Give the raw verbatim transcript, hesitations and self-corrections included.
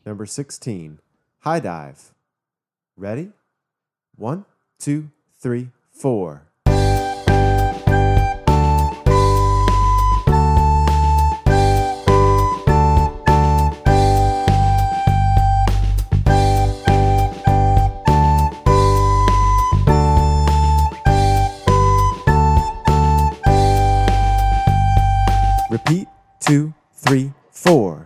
Number sixteen, high dive. Ready? One, two, three, four. Repeat, two, three, four.